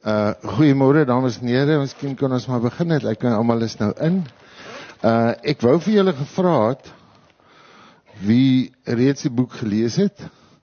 Goeiemôre dames en here, miskien kan ons maar begin het, ek kan almal is nou in. Ek wou vir julle gevra het, wie reeds die boek gelees het?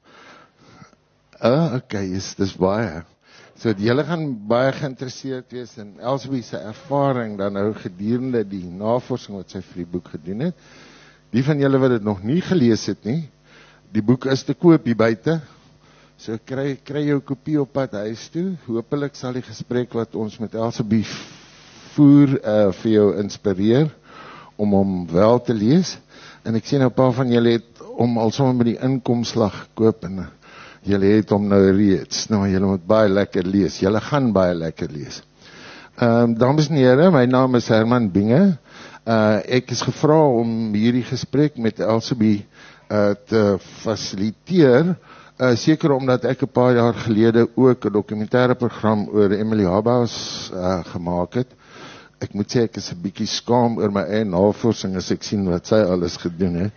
Okay, dis baie. So julle gaan baie geïnteresseerd wees in Elsbie se ervaring dan nou gedurende die navorsing wat sy vir die boek gedoen het. Die van julle wat dit nog nie gelees het nie, die boek is te koop hier buite. So kry jou kopie op pad huis toe. Hoopelik sal die gesprek wat ons met Elsbie voer vir jou inspireer om hom wel te lees. En ek sien 'n paar van julle het hom al sommer met die inkomslag gekoop en julle het hom nou reeds. Nou julle moet baie lekker lees. Julle gaan baie lekker lees. Dames en here, my naam is Herman Binge. Ek is gevra om hierdie gesprek met Elsbie te fasiliteer. Seker omdat ek 'n paar jaar gelede ook 'n dokumentêre program oor Emily Habaus gemaak het. Ek moet sê ek is 'n bietjie skaam oor my eie navorsing as ek sien wat sy alles gedoen het.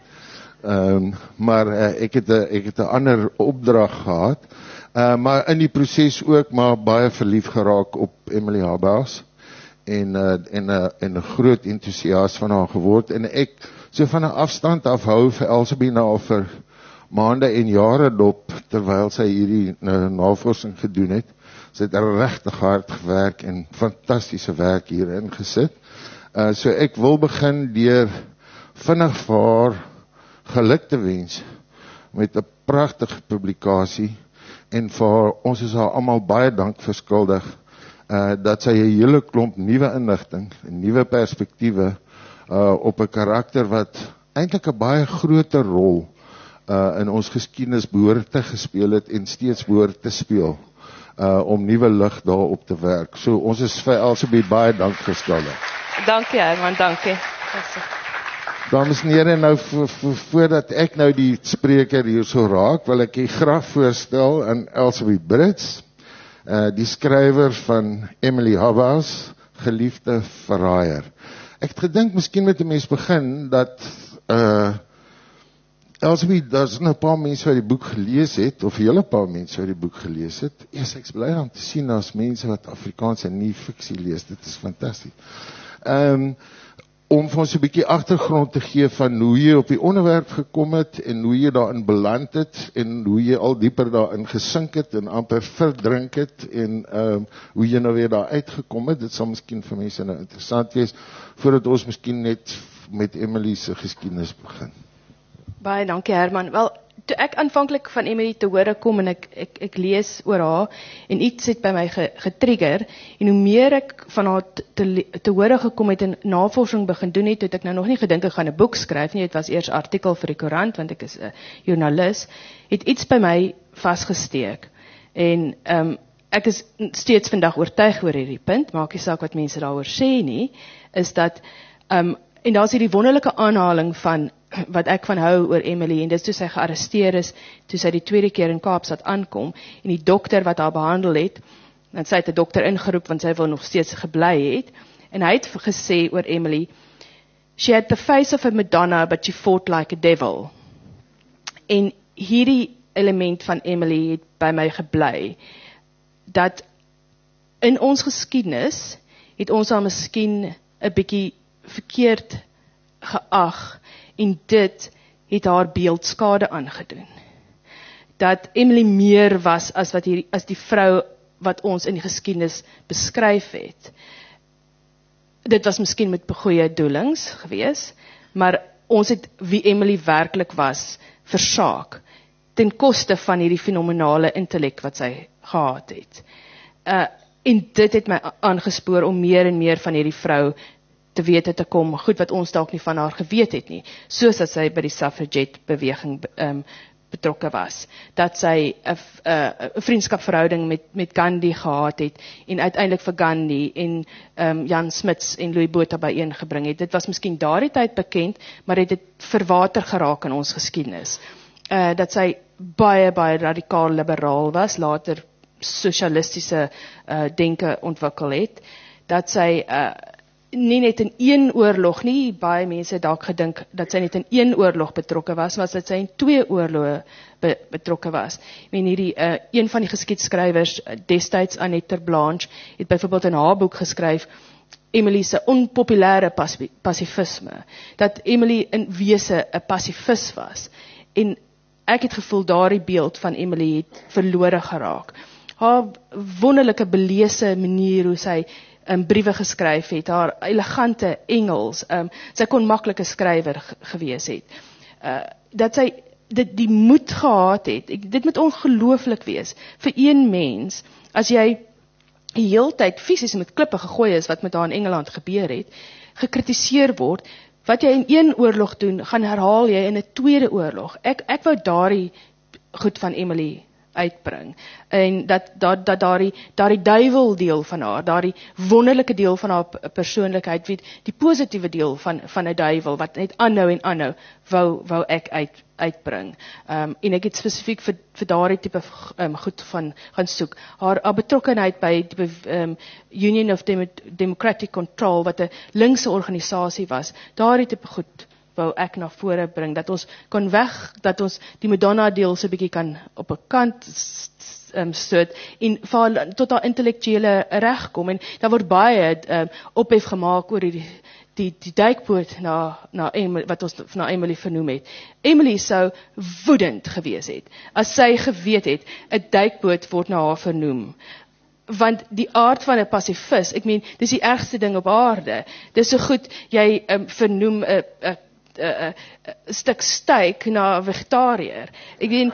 Maar ek het 'n ander opdrag gehad. Maar in die proses ook maar baie verlief geraak op Emily Habaus en 'n groot entoesias van haar geword en ek so van 'n afstand af hou vir Elsbie nou vir maande en jare dop, terwyl sy hierdie navorsing gedoen het. Sy het regtig hard gewerk en fantastiese werk hierin gesit. So ek wil begin deur vinnig vir haar geluk te wens met 'n pragtige publikasie en vir haar, ons is haar almal baie dank verskuldig dat sy 'n hele klomp nuwe inligting en nuwe perspektiewe op 'n karakter wat eintlik 'n baie groter rol in ons geskiedenis behoort te gespeel het en steeds behoort te speel om nuwe lig daarop te werk. So ons is vir Elsbie baie dank verskuldig. Dankie Herman, dankie. Dames en here, nou voordat ek nou die spreker hier so raak, wil ek graag voorstel aan Elsbie Brits, die skrywer van Emily Habaus, Geliefde verraaier. Ek het gedink miskien met 'n mens begin dat Elsbie, daar's nou 'n paar mense wat die boek gelees het, of 'n hele paar mense wat die boek gelees het. Eers ek's bly om te sien as mense wat Afrikaanse nie fiksie lees. Dit is fantasties. Om vir ons 'n bietjie agtergrond te gee van hoe jy op die onderwerp gekom het en hoe jy daarin beland het en hoe jy al dieper daarin gesink het en amper verdrink het en hoe jy nou weer daar uitgekom het. Dit sal miskien vir mense nou interessant wees voordat ons miskien net met Emily se geskiedenis begin. Baie dankie Herman. Wel, toe ek aanvanklik van Emily te hore kom en ek lees oor haar en iets het by my getrigger en hoe meer ek van haar te hore gekom het en navorsing begin doen het ek nou nog nie gedink ek gaan 'n boek skryf nie, dit was eers artikel vir die koerant want ek is 'n joernalis, het iets by my vasgesteek en ek is steeds vandag oortuig oor hierdie punt, maak nie saak wat mense daaroor sê nie, is dat en daar's hierdie wonderlike aanhaling van wat ek van hou oor Emily, en dis toe sy gearresteer is, toe sy die tweede keer in Kaapstad aankom, en die dokter wat haar behandel het, en sy het 'n dokter ingeroep, want sy wil nog steeds gebly het, en hy het gesê oor Emily, she had the face of a Madonna, but she fought like a devil. En hierdie element van Emily het by my gebly, dat in ons geskiedenis, het ons haar miskien 'n bietjie verkeerd geag, en dit het haar beeldskade aangedoen. Dat Emily meer was as die vrou wat ons in die geskiedenis beskryf het. Dit was miskien met goeie doelings gewees, maar ons het wie Emily werklik was versaak, ten koste van hierdie fenomenale intellek wat sy gehad het. En dit het my aangespoor om meer en meer van hierdie vrou te wete te kom, goed wat ons dalk nie van haar geweet het nie, soos dat sy by die suffragette beweging betrokke was, dat sy 'n vriendskapverhouding met Gandhi gehad het, en uiteindelik vir Gandhi en Jan Smuts en Louis Botha byeengebring het. Dit was miskien daardie tyd bekend, maar het verwater geraak in ons geskiedenis. Dat sy baie radikaal liberaal was, later sosialistiese denke ontwikkel het, dat sy nie net in een oorlog nie, baie mense dalk gedink dat sy net in een oorlog betrokke was, maar dat sy in 2 oorloë betrokke was. Ek meen hierdie, een van die geskiedskrywers, destyds Annette Blanche, het byvoorbeeld in haar boek geskryf, Emily se onpopulêre pacifisme, dat Emily in wese 'n pacifist was, en ek het gevoel daardie beeld van Emily het verlore geraak. Haar wonderlike belese manier hoe sy briewe geskryf het, haar elegante Engels, sy kon maklike skrywer gewees het, dat sy die moed gehad het, dit moet ongelooflik wees, vir een mens, as jy die heeltyd fisies met klippe gegooi is, wat met haar in Engeland gebeur het, gekritiseer word, wat jy in een oorlog doen, gaan herhaal jy in 'n tweede oorlog. Ek wou daardie goed van Emily uitbring, en dat daardie duiwel deel van haar, daardie wonderlike deel van haar persoonlikheid, die positiewe deel van 'n duiwel, wat net aanhou en aanhou, wou ek uitbring. En ek het spesifiek vir daardie tipe goed van gaan soek. Haar betrokkenheid by die Union of Democratic Control, wat 'n linkse organisasie was, daardie tipe goed wou ek na vore bring, dat ons die Madonna deel so 'n bietjie kan op 'n kant stoot, en tot haar intellektuele reg kom, en daar word baie ophef gemaak oor die duikboot na Emily, wat ons na Emily vernoem het. Emily sou woedend gewees het, as sy geweet het, 'n duikboot word na haar vernoem. Want die aard van 'n pacifist, ek meen, dis die ergste ding op aarde. Dis so goed, jy vernoem 'n stuk steak na 'n vegetariër. Ek meen,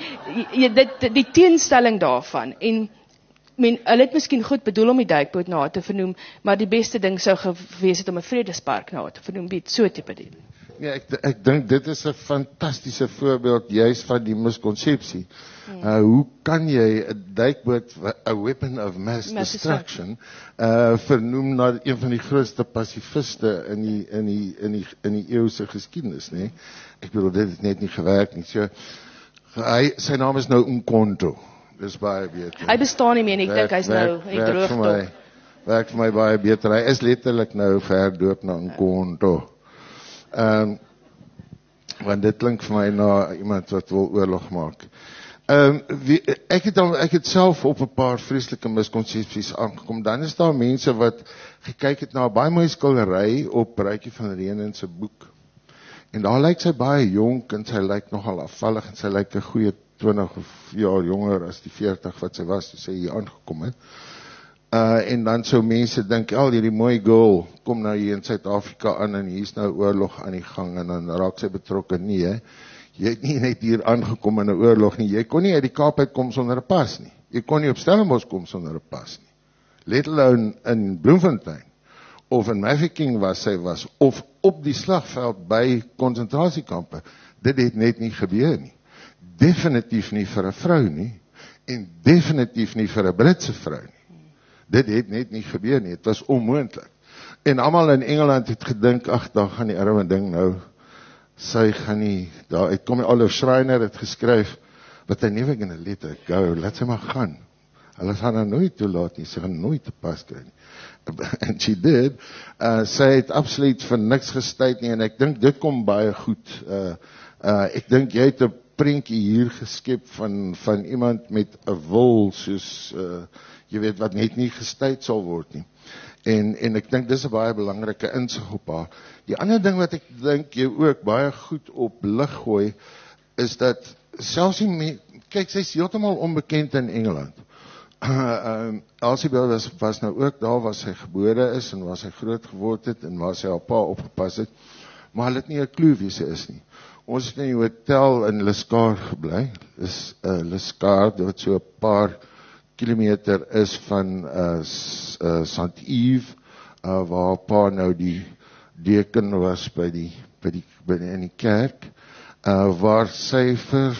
die teenstelling daarvan, en hulle het miskien goed bedoel om die duikboot na haar te vernoem, maar die beste ding sou gewees het om 'n vredespark na haar te vernoem, so tipe ding. Ja, ek dink dit is 'n fantastiese voorbeeld juis van die miskonsepsie. Hoe kan jy 'n duikboot, 'n weapon of mass destruction, vernoem na een van die grootste pacifiste in die eeuse geskiedenis, nee? Ek bedoel, dit het net nie gewerk nie. So, sy naam is nou Umkhonto. Dis baie beter. Hy bestaan nie meer nie, ek dink hy's nou in die droogte. Werk vir my baie beter. Hy is letterlik nou verdoop na Umkhonto. Want dit klink vir my na iemand wat wil oorlog maak. Ek het self op 'n paar vreeslike miskonsepsies aangekom. Dan is daar mense wat gekyk het na 'n baie mooi skildery op Bruitjie van Renen se boek. En daar lyk sy baie jonk, en sy lyk nogal afvallig, en sy lyk 'n goeie 20 jaar jonger as die 40 wat sy was toe sy hier aangekom het. En dan sou mense dink, hierdie mooi girl kom nou hier in Suid-Afrika aan, en hier's nou oorlog aan die gang, en dan raak sy betrokke. Nee, jy het nie net hier aangekom in 'n oorlog nie, jy kon nie uit die Kaap uitkom sonder 'n pas nie, jy kon nie op Stellenbosch kom sonder 'n pas nie, let alone in Bloemfontein, of in Mafeking was sy of op die slagveld by konsentrasiekampe. Dit het net nie gebeur nie. Definitief nie vir 'n vrou nie, en definitief nie vir 'n Britse vrou nie. Dit het net nie gebeur nie, het was onmoontlik. En almal in Engeland het gedink, daar gaan die arme ding nou, sy gaan nie, daar uitkom. Oliver Schreiner het geskryf, but I never gonna let her go, laat sy maar gaan. Hulle gaan haar nooit toelaat nie, sy gaan nooit te pas kry nie. And she did. Sy het absoluut vir niks gestuit nie, en ek dink dit kom baie goed. Ek dink jy het 'n prentjie hier geskep van iemand met 'n wil, soos jy weet, wat net nie gestuit sal word nie. En ek dink dis 'n baie belangrike insig op haar. Die ander ding wat ek dink jy ook baie goed op lig gooi, is dat selfs kyk, sy is heeltemal onbekend in Engeland. Elsie was nou ook daar waar sy gebore is, en waar sy groot geword het, en waar sy haar pa opgepas het, maar hulle het nie 'n klou wie sy is nie. Ons het in die hotel in Liscar gebly, Liscar, wat so 'n paar kilometer is van St. Yves, waar pa nou die deken was by in die kerk, waar sy vir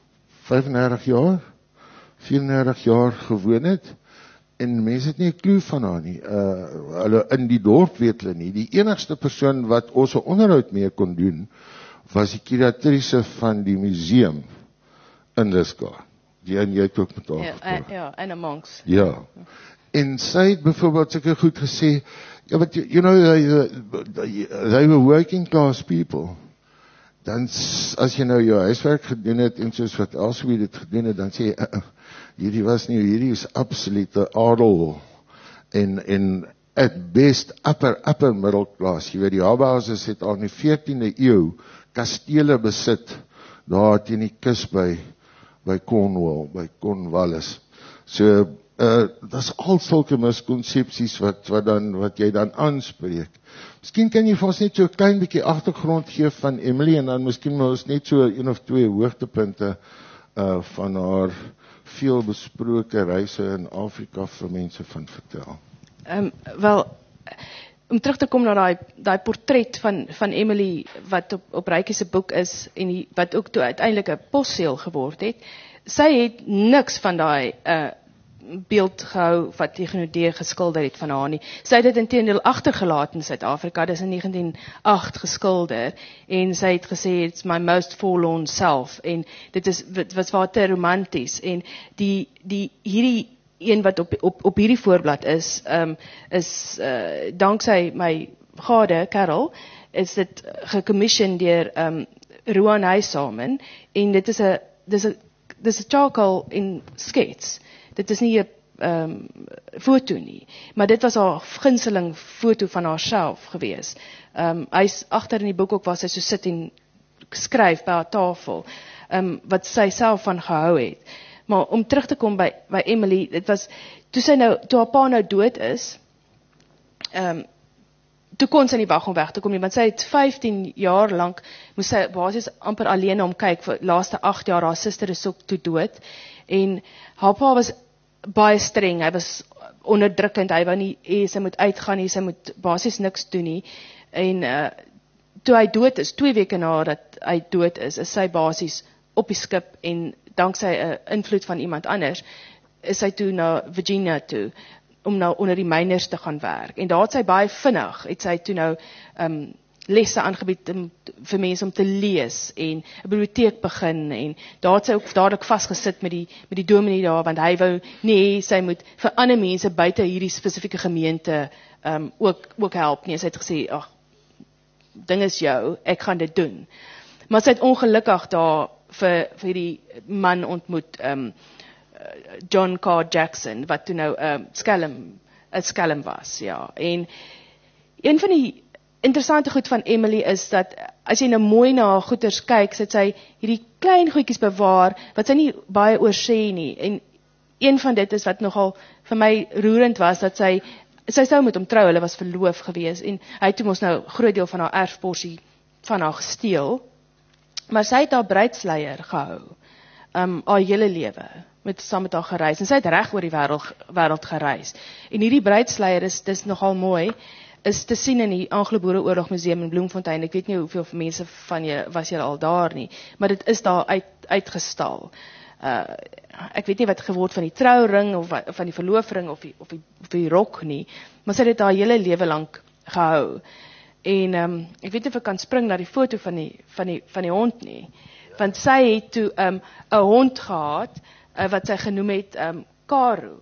34 jaar gewoon het, en mense het nie 'n klou van haar nie. Hulle in die dorp weet hulle nie. Die enigste persoon wat ons 'n onderhoud mee kon doen, was die kuratrice van die museum in Liscar. Jy het ook met haar gespreek. Ja, en 'n monks. Ja. En sy het byvoorbeeld sulke goed gesê, Yeah, but you know, they were working class people. Dan, as jy nou jou huiswerk gedoen het, en soos wat Elswie dit gedoen het, dan sê jy, hierdie is absolute adel, en at best upper middle class. Jy weet, die Habahas het al in die 14de eeu kastele besit, daar teen die kus by Cornwall, by Cornwallis. So, dis al sulke miskonsepsies wat jy dan aanspreek. Miskien kan jy vir ons net so 'n klein bietjie agtergrond gee van Emily, en dan miskien maar ons net so 1 of 2 hoogtepunte van haar veel besproke reise in Afrika vir mense van vertel. Wel, om terug te kom na daai portret van Emily wat op Rykie se boek is en wat ook toe uiteindelik 'n posseël geword het. Sy het niks van daai beeld gehou wat Tegenodee geskilder het van haar nie. Sy het dit inteendeel agtergelaat in Suid-Afrika, dis in 1908 geskilder, en sy het gesê, it's my most forlorn self, en dit was waar te romanties, en hierdie een wat op hierdie voorblad is danksy my gade, Carol, is dit gecommissioned deur Roan Huissamen, en dit is 'n charcoal in skets. Dit is nie 'n foto nie, maar dit was haar gunsteling foto van haarself gewees. Hy's agter in die boek ook waar sy so sit en skryf by haar tafel, wat sy self van gehou het. Maar om terug te kom by Emily, dit was, toe haar pa nou dood is, toe kon sy nie wag om weg te kom nie, want sy het 15 jaar lank, moes sy basies amper alleen omkyk, vir die laaste 8 jaar, haar suster is ook toe dood, en haar pa was baie streng, hy was onderdrukkend, hy wou nie, sy moet uitgaan nie, sy moet basies niks doen nie, en toe hy dood is, 2 weke nadat hy dood is sy basies op die skip, en danksy 'n invloed van iemand anders, is sy toe na Virginia toe, om nou onder die myners te gaan werk, en daar het sy baie vinnig, het sy toe nou lesse aangebied vir mense om te lees, en 'n biblioteek begin, en daar het sy ook dadelik vasgesit met die dominee daar, want hy wou nie, sy moet vir ander mense buite hierdie spesifieke gemeente ook help nie, sy het gesê, ag, ding is jou, ek gaan dit doen. Maar sy het ongelukkig daar vir die man ontmoet, John Carr Jackson, wat toe nou skelm was, ja. En een van die interessante goed van Emily is dat, as jy nou mooi na haar goeders kyk, sit sy hierdie klein goedjies bewaar, wat sy nie baie oor sê nie, en een van dit is wat nogal vir my roerend was, dat sy sou met hom trou, hulle was verloof gewees, en hy het toe mos nou groot deel van haar erfporsie van haar gesteel, maar sy het haar bruidsleier gehou, haar hele lewe, saam met haar gereis, en sy het reg oor die wêreld gereis, en hierdie bruidsleier dis nogal mooi, is te sien in die Anglo-Boereoorlog Museum in Bloemfontein. Ek weet nie hoeveel mense van julle was julle al daar nie, maar dit is daar uitgestal. Ek weet nie wat geword van die trouring, of van die verloofring, of die rok nie, maar sy het dit haar hele lewe lank gehou. En ek weet nie of ek kan spring na die foto van die hond nie, want sy het toe 'n hond gehad, wat sy genoem het Karo.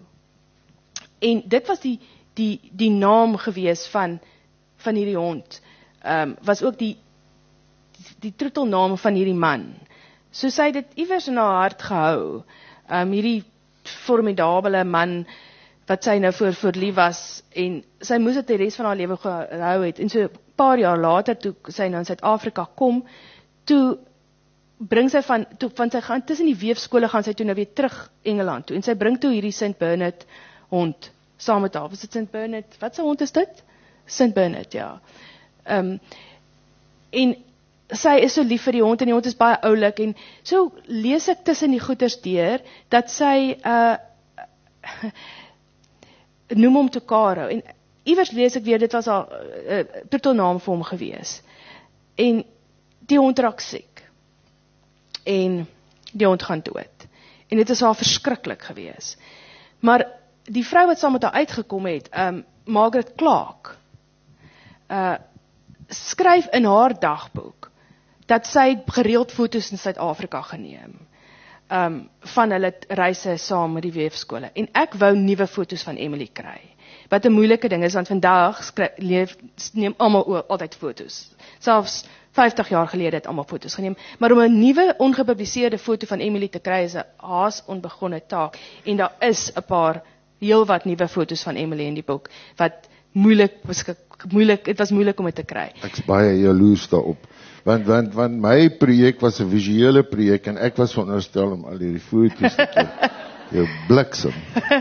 En dit was die naam gewees van hierdie hond, was ook die troetelnaam van hierdie man. So sy het dit iewers in haar hart gehou, hierdie formidabele man, wat sy nou voor lief was, en sy moes dit die res van haar lewe gehou het, en so 'n paar jaar later, toe sy nou in Suid-Afrika kom, toe bring sy van sy gaan, tussen die weefskole gaan sy toe nou weer terug Engeland toe, en sy bring toe hierdie St. Bernard hond, saam met haar, was dit St. Bernard, wat sy hond is dit? St. Bernard, ja. En sy is so lief vir die hond, en die hond is baie oulik, en so lees ek tussen die goeders deur, dat sy noem hom Karo, en iewers lees ek weer, dit was haar troetelnaam vir hom gewees, en die hond raak siek, en die hond gaan dood, en dit is haar verskriklik gewees, maar die vrou wat saam met haar uitgekom het, Margaret Clark, skryf in haar dagboek, dat sy gereeld foto's in Suid-Afrika geneem, van hulle reise saam met die weefskole, en ek wou nuwe foto's van Emily kry, wat 'n moeilike ding is, want vandag neem almal altyd foto's. Selfs 50 jaar gelede het almal foto's geneem, maar om 'n nuwe ongepubliseerde foto van Emily te kry is 'n haas onbegonne taak, en daar is 'n paar heelwat nuwe foto's van Emily in die boek, wat het was moeilik om dit te kry. Ek's baie jaloers daarop. Want my projek was 'n visuele projek en ek was veronderstel om al hierdie foto's te kry. Jou bliksem.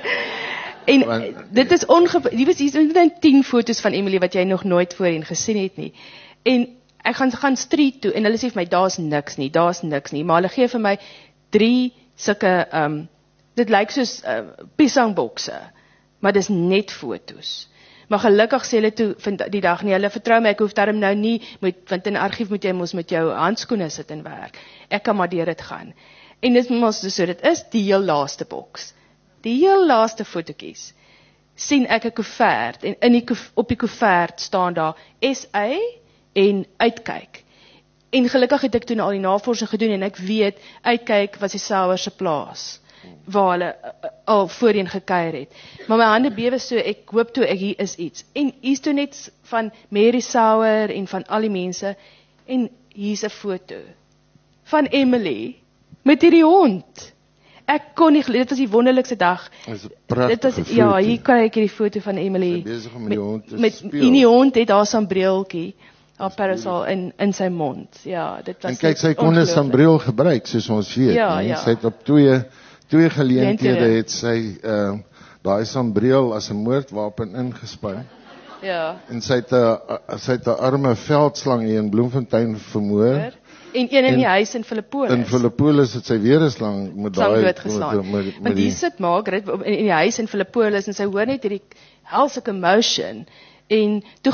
En dit is hier is 10 foto's van Emily wat jy nog nooit voorheen gesien het nie. En ek gaan street toe en hulle sê vir my daar's niks nie, maar hulle gee vir my 3 sulke dit lyk soos piesangbokse, maar dis net foto's. Maar gelukkig sê hulle toe die dag nie, hulle vertrou my, ek hoef daarom nou nie, want in 'n argief moet jy mos met jou handskoene sit en werk. Ek kan maar deur dit gaan. En dit mos so dit is, die heel laaste boks. Die heel laaste fotootjies sien ek 'n koevert, en op die koevert staan daar SA en uitkyk. En gelukkig het ek toen al die navorsing gedoen, en ek weet, uitkyk was die Sauer se plaas, waar hulle al voorheen gekuier het. Maar my hande bewe so, ek hoop toe, hier is iets. En hier's toe net van Mary Sauer, en van al die mense, en hier's 'n foto van Emily, met hierdie hond. Ek kon nie, dit was die wonderlikste dag. Dit is 'n pragtige foto. Ja, hier kry ek hierdie foto van Emily. Sy besig om met die hond te speel. En die hond het haar sambreeltjie, haar parasol in sy mond. Ja, dit was. En kyk, sy kon 'n sambreel gebruik, soos ons weet. Ja. Sy het op twee geleenthede het sy daai sambreel as 'n moordwapen ingespan. Ja. En sy het 'n arme veldslang hier in Bloemfontein vermoor. En een in die huis in Philippolis. In Philippolis het sy weer 'n slang met daai doodgeslaan. Want hier sit Margaret in die huis in Philippolis, en sy hoor net hierdie helse commotion, en toe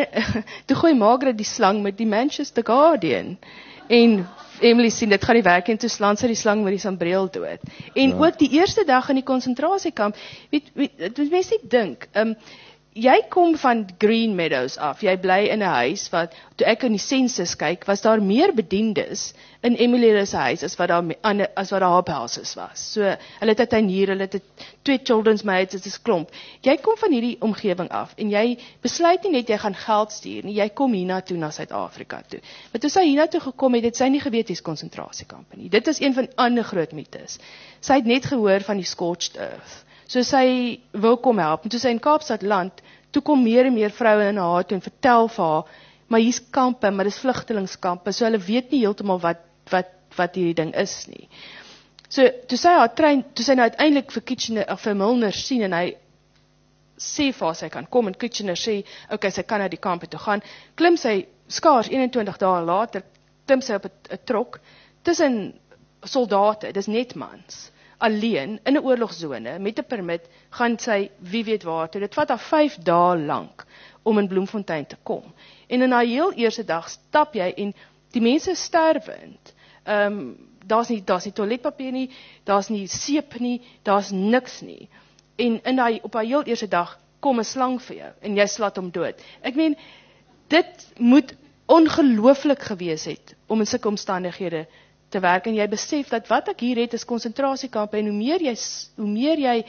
gooi Margaret die slang met die Manchester Guardian, en Emily sien dit gaan nie werk, en toe slaan sy die slang met die sambreel dood. En ook die eerste dag in die konsentrasiekamp, weet mense nie dink, jy kom van Green Meadows af, jy bly in 'n huis wat, toe ek in die sensus kyk, was daar meer bediendes in Emily se huis as wat daar houses was. So, hulle het 'n tuinier, hulle het 2 children's maids, dit is klomp. Jy kom van hierdie omgewing af, en jy besluit nie net jy gaan geld stuur nie, jy kom hiernatoe na Suid-Afrika toe. Maar toe sy hiernatoe gekom het sy nie geweet hier's konsentrasiekampe nie. Dit is een van ander groot mites. Sy het net gehoor van die scorched earth. So sy wil kom help, en toe sy in Kaapstad land, toe kom meer en meer vroue in haar toe en vertel vir haar, maar hier's kampe, maar dis vlugtelingskampe, so hulle weet nie heeltemal wat hierdie ding is nie. So, toe sy nou uiteindelik vir Milner sien, en hy sê vir haar sy kan kom, en Kitchener sê, okay, sy kan na die kampe toe gaan, klim sy skaars 21 dae later, klim sy op 'n trok, tussen soldate, dis net mans, alleen, in 'n oorlogsone, met 'n permit, gaan sy, wie weet waar toe. Dit vat haar 5 dae lank, om in Bloemfontein te kom. En in haar heel eerste dag stap jy, en die mense sterwend. Daar's nie toiletpapier nie, daar's nie seep nie, daar's niks nie. En op haar heel eerste dag, kom 'n slang vir jou, en jy slat hom dood. Ek meen, dit moet ongelooflik gewees het, om in sulke omstandighede te werk, en jy besef dat wat ek hier het is konsentrasiekampe, en hoe meer jy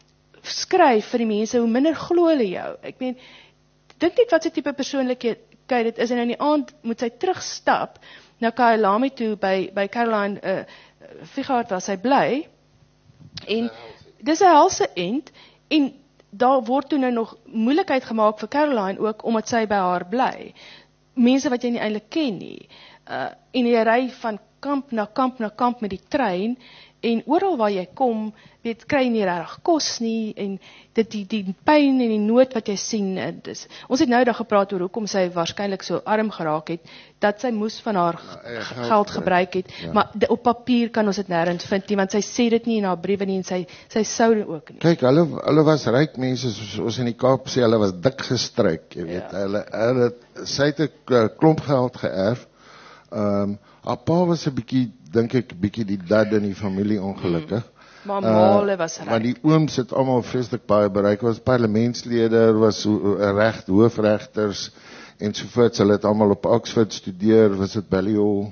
skryf vir die mense, hoe minder glo hulle jou. Ek meen, dink net wat sy tipe persoonlikheid dit is, en in die aand moet sy terugstap na Kyalami toe, by Caroline Figart waar sy bly, en dis 'n helse end, en daar word toe nou nog moeilikheid gemaak vir Caroline ook, omdat sy by haar bly. Mense wat jy nie eintlik ken nie, en jy ry van kamp na kamp met die trein, en oral waar jy kom, kry jy nie regtig kos nie, en die pyn en die nood wat jy sien, ons het nou daar gepraat oor hoekom sy waarskynlik so arm geraak het, dat sy moes van haar geld gebruik het, maar op papier kan ons dit nêrens vind nie, want sy sê dit nie in haar briewe nie, en sy sou dit ook nie. Kyk, hulle was ryk mense, soos ons in die Kaap sê, hulle was dik gestryk, jy weet, sy het 'n klomp geld geërf. Haar pa was 'n bietjie, dink ek, die dad in die familie ongelukkig. Maar Male was ryk. Maar die ooms het almal vreeslik baie bereik, was parlementslede, was hoofregters ensovoorts. Hulle het almal op Oxford studeer, was dit Balliol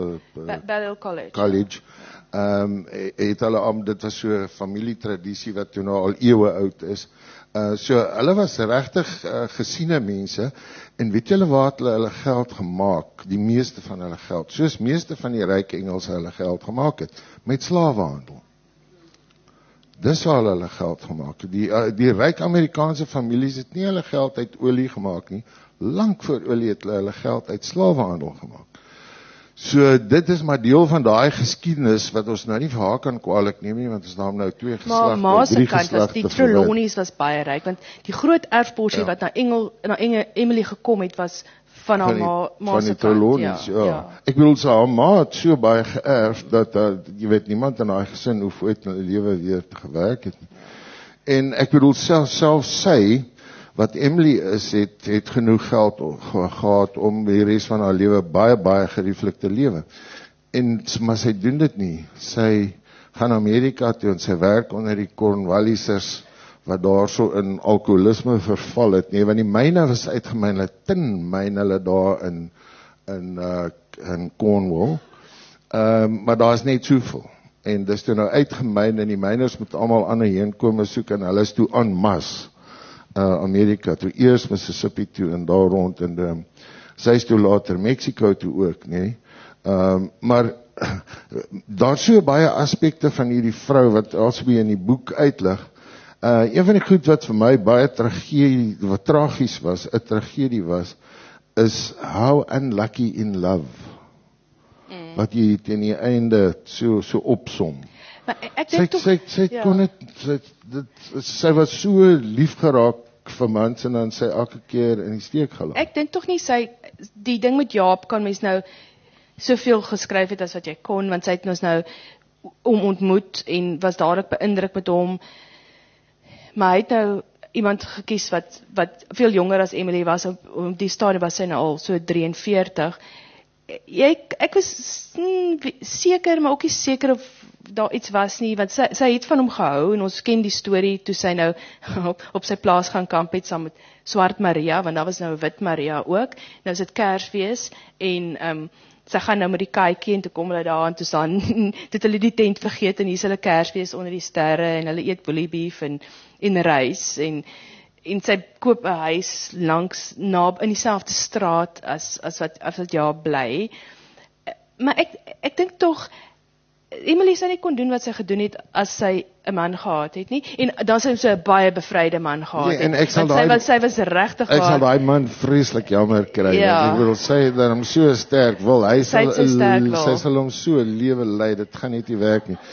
College. Het hulle dit was so 'n familietradisie wat toe nou al eeue oud is. So hulle was regtig gesiene mense, en weet julle waar het hulle geld gemaak, die meeste van hulle geld, soos meeste van die ryk Engelse hulle geld gemaak het, met slawehandel. Dis waar hulle geld gemaak het. Die ryk Amerikaanse families het nie hulle geld uit olie gemaak nie, lank voor olie het hulle geld uit slawehandel gemaak. So dit is maar deel van daai geskiedenis wat ons nou nie vir haar kan kwaadlik neem nie, want ons naam nou 2 geslagte, maar 3 kant was die Trelawneys was baie ryk, want die groot erfporsie wat na Emily gekom het was van haar ma se kant. Trelawneys, ja. Ek bedoel sy haar ma het so baie geërf dat jy weet niemand in daai gesin hoef ooit in hulle lewe weer te gewerk het nie. En ek bedoel self sy wat Emily is, het genoeg geld gehad om die res van haar lewe baie gerieflik te lewe. Maar sy doen dit nie. Sy gaan Amerika toe en sy werk onder die Cornwallisers wat daar so in alkoholisme verval het. Nee, want die myne was uitgemyn, hulle tinmyn hulle daar in Cornwall. Maar daar is net soveel. En dis toe nou uitgemyn en die myners moet almal ander heen kom soek en hulle is toe en masse Amerika toe, eers Mississippi toe en daar rond en sy is toe later Mexico toe ook, nee. Maar daar so baie aspekte van hierdie vrou wat alsby in die boek uitlig. Een van die goed wat vir my baie wat tragies was, 'n tragedie was, is how unlucky in love. Wat jy teen die einde so opsom. Maar ek dink tog sy was so lief geraak vir mans en dan sy elke keer in die steek gelaat. Ek dink tog nie die ding met Jaap kan mens nou soveel geskryf het as wat jy kon, want sy het ons nou ontmoet en was dadelik beïndruk met hom. Maar hy het nou iemand gekies wat veel jonger as Emily was, op die stadium was sy nou al so 43. Ek was seker, maar ook nie seker of daar iets was nie, want sy het van hom gehou, en ons ken die storie, toe sy nou op sy plaas gaan kamp het, saam met Swart Maria, want daar was nou 'n Wit Maria ook, nou is dit Kersfees, en sy gaan nou met die kaikie, en toe kom hulle daar, en toe het hulle die tent vergeet, en hier is hulle Kersfees onder die sterre, en hulle eet bully beef, en rys, en sy koop 'n huis langs, in dieselfde straat, as wat Jaap bly, maar ek dink tog, Emily sou nie kon doen wat sy gedoen het as sy 'n man gehad het nie, en dan sy so 'n baie bevryde man gehad het, want sy was regtig ek sal daai man vreeslik jammer kry, want ek bedoel, sy het hom so sterk wil, sy sal hom so lewe lei, dit gaan net nie werk nie.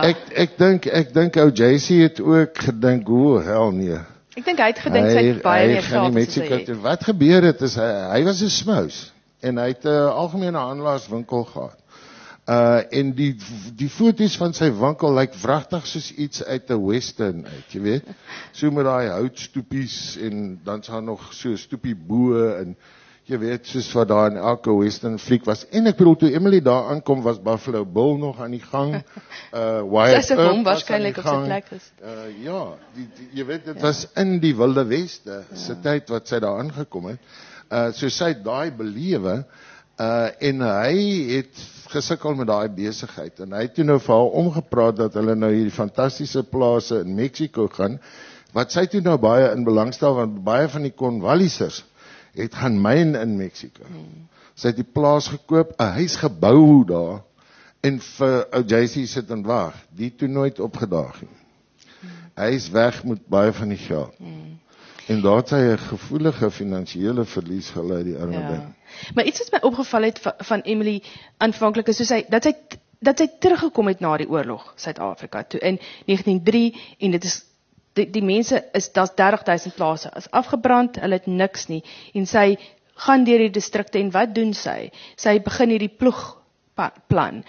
Ek dink ou JC het ook gedink, hel nee. Ek dink hy het gedink sy het baie meer geld as sy het. Wat gebeur het is, hy was 'n smous, en hy het 'n algemene handelarswinkel gehad. En die foto's van sy winkel lyk wragtig soos iets uit 'n western uit, jy weet. So met daai houtstoepies en dan is daar nog so 'n stoepie bo en jy weet soos wat daar in elke western fliek was. En ek bedoel toe Emily daar aankom was Buffalo Bill nog aan die gang. Wyatt Earp waarskynlik op sy plek is. Ja, jy weet dit was in die Wilde Weste se tyd wat sy daar aangekom het. So sy het daai belewe. En hy het gesukkel met daai besigheid en hy het toe nou vir haar omgepraat dat hulle nou hierdie fantastiese plase in Mexico gaan, wat sy toe nou baie in belangstel, want baie van die Cornwallisers het gaan myn in Mexico. Sy het die plaas gekoop, 'n huis gebou daar, en vir ou JC sit en wag, die toe nooit opgedaag nie. Hy is weg met baie van die geld. En daar het sy 'n gevoelige finansiële verlies gelei, die arme ding. Maar iets wat my opgeval het van Emily aanvanklik is soos dat sy teruggekom het na die oorlog Suid-Afrika toe in 1903 en dit is die mense daar's 30,000 plase is afgebrand, hulle het niks nie en sy gaan deur die distrikte en wat doen sy? Sy begin hierdie ploegplan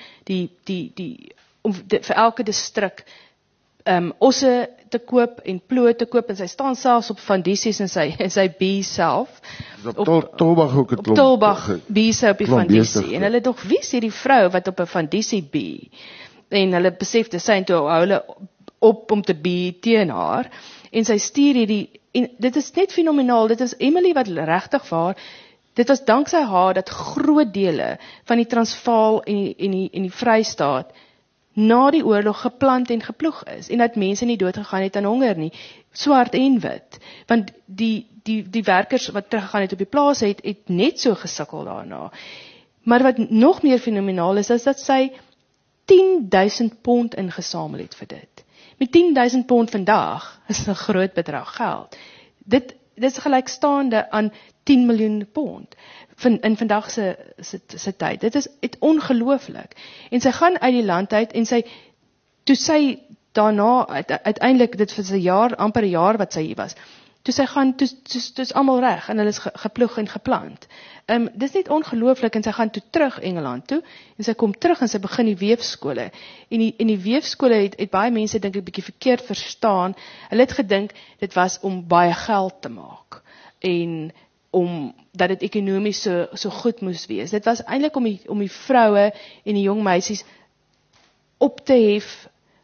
om vir elke distrik osse te koop en ploë te koop en sy staan selfs op vandisies en sy bee self op Tulbagh ook op Tulbagh bee sy op die vandisie en hulle dog wie is hierdie vrou wat op 'n vandisie bee en hulle besef dis sy toe hou hulle op om te bee teen haar en sy stuur hierdie en dit is net fenomenaal, dit is Emily wat regtig vir haar dit was danksy haar dat groot dele van die Transvaal en die Vrystaat na die oorlog geplant en geploeg is, en dat mense nie doodgegaan het aan honger nie, swart en wit, want die werkers wat teruggegaan het op die plaas het net so gesukkel daarna. Maar wat nog meer fenomenaal is dat sy 10.000 pond ingesamel het vir dit. Met 10.000 pond vandag is 'n groot bedrag geld. Dit is gelykstaande aan 10 miljoen pond in vandag se tyd. Dit is ongelooflik. En sy gaan uit die land uit en toe sy daarna uiteindelik dit vir 'n jaar, amper 'n jaar wat sy hier was. Toe sy gaan, toe is almal reg en hulle is geploeg en geplant. Dis net ongelooflik en sy gaan toe terug Engeland toe en sy kom terug en sy begin die weefskole. En die weefskole het baie mense dink 'n bietjie verkeerd verstaan. Hulle het gedink dit was om baie geld te maak en dat dit ekonomies so goed moes wees. Dit was eintlik om die vroue en die jong meisies op te hef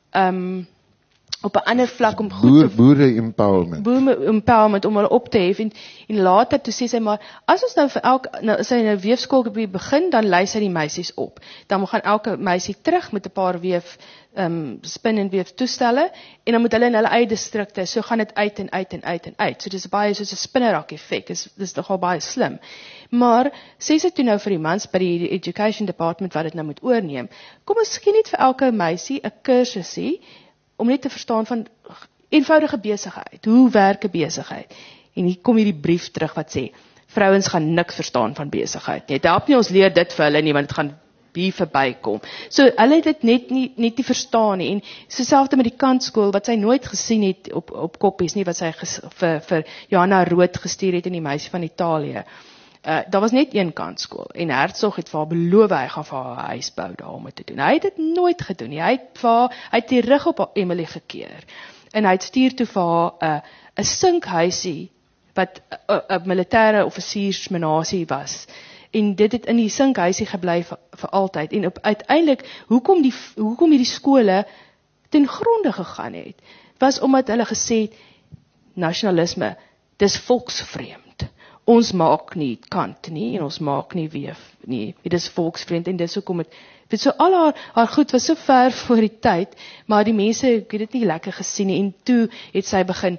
op 'n ander vlak om boere empowerment om hulle op te hef en later toe sê sy maar as ons nou vir sy in 'n weefskool begin, dan lei sy die meisies op. Dan gaan elke meisie terug met 'n paar spin en weef toestelle en dan moet hulle in hulle eie distrikte, so gaan dit uit en uit en uit en uit. So dis baie soos 'n spinnerak effek. Dis nogal baie slim. Maar sê sy toe nou vir die mans by die education department wat dit nou moet oorneem. Kom ons gee net vir elke meisie 'n kursusie om net te verstaan van eenvoudige besigheid. Hoe werk 'n besigheid? En hier kom hierdie brief terug wat sê, vrouens gaan niks verstaan van besigheid nie. Dit help nie ons leer dit vir hulle nie, want dit gaan hier verbykom. So hulle het dit net nie verstaan nie. En dieselfde met die kantskool wat sy nooit gesien het op koppies nie, wat sy vir Johanna Rood gestuur het in die meisie van Italië. Daar was net een kantskool en Hertzog het vir haar beloof hy gaan vir haar huis bou daar om dit te doen. Hy het dit nooit gedoen nie. Hy het die rug op Emily gekeer. En hy het stuur toe vir haar 'n sinkhuisie wat 'n militêre offisiersmenasie was. En dit het in die sinkhuisie gebly vir altyd. En uiteindelik hoekom hierdie skole ten gronde gegaan het, was omdat hulle gesê het nasionalisme, dis volksvreemd. Ons maak nie kant nie en ons maak nie weef nie. Dit is volksvreemd en dis hoekom dit so al haar goed was so ver voor die tyd, maar die mense het dit nie lekker gesien nie en toe het sy begin